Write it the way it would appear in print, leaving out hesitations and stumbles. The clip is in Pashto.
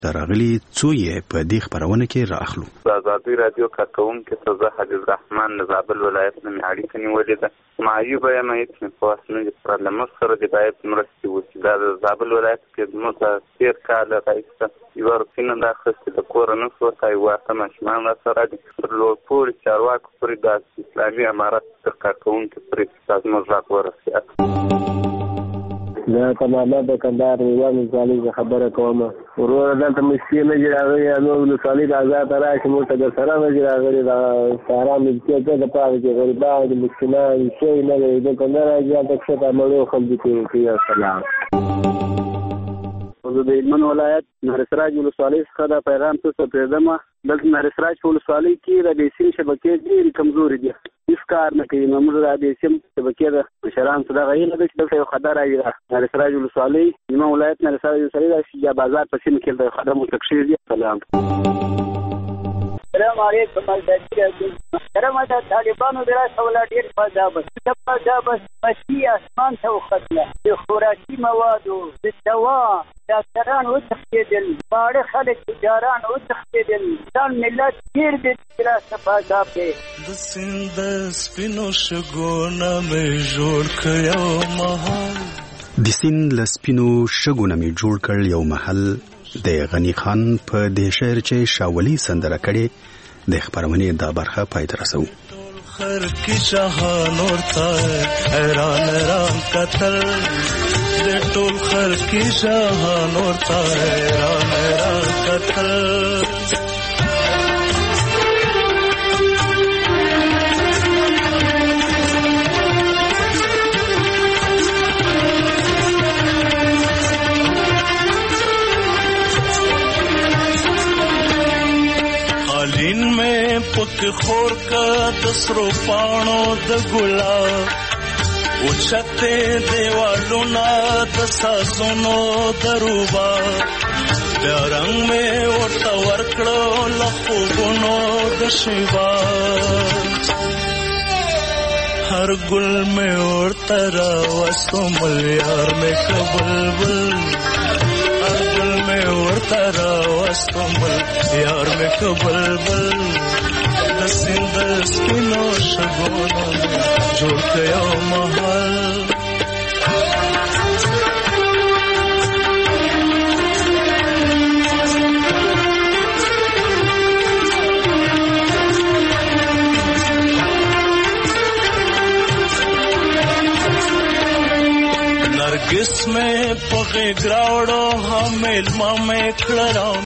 راغلي څو یې په دې خبرونه کې راخلو. ازادي رادیو کارکونکو ته زه حبیب الرحمن د زابل ولایت نه اړیکه نیولې ده. معیوب یم چې په اسنه د پارلمان سره د باید مرستې وشي. دا د زابل ولایت کې موږ تیر کال راځي یو ورکینه د اخستې د کورونو څخه یو واته ماشومان سره د پورې چارواکو پورې د اسلامي امارت تر کارکونکو پورې تاسو موږ ورسېږو. دا تماما د کندهار ریوان ځالي خبره کوم. ورور دلته مشکل نه راغلی نو ولسوالۍ د آزاد راشي موږ ته سره نه راغلی دا سارا ملکیت د پاره کې غریبان د مسکینان شي نه د کندهار ځای ته څه عملو خلکو کې سلام. د هلمند ولایت نهرسراج ولسوالۍ څخه دا پیغام تاسو ته پرېږدم. دلته نهرسراج ولسوالۍ کې د بیسیم شبکې ډېرې کمزورې دي، هېڅ کار نه کوي. نو موږ د بیسیم شبکې د مشرانو څخه دغه هیله ده چې دلته یو خطر راځي. نهرسراج ولسوالۍ هلمند ولایت نهرسراج ولسوالۍ د شجاع بازار په سیمه کې د خدمت متکشیر دي. سلام. السلام علیکم. کرم د طالبانو دراسه ولا ډیر فضابت مسیح اسمان ته وختله د خوراکي موادو د دوا ډاکټران وتښتېدل، باړه خلک تجاران وتښتېدل، ځان ملت ډېر د دراسه فضاب دی. د سیند سپینو شګونه مې جوړ کړ یو مهال، د سیند له سپینو شګونه مې جوړ کړ یو محل. د غنی خان په دې شعر چې شاولي سندره کړي د خبرونې دا برخه پای ته رسو. خر کی شاهان ورته حیران قتل د ټول خر کی شاهان ورته حیران قتل. قالین میں پک خور کا دسرو پانو د گلاب اوچتے دیوالو نا دساسونو دروبا بیا رنگ میں ورطا ورکڑو لخوبونو دشیبا ہر گل میں ورطا راوستو ملیار میں کبلبل ہر گل میں ورطا راوستو ملیار میں کبلبل د سیند سپینو شګونو جوړ کړ یو محل. نرگس میں پغې ګراوړو همیل ما مې کړه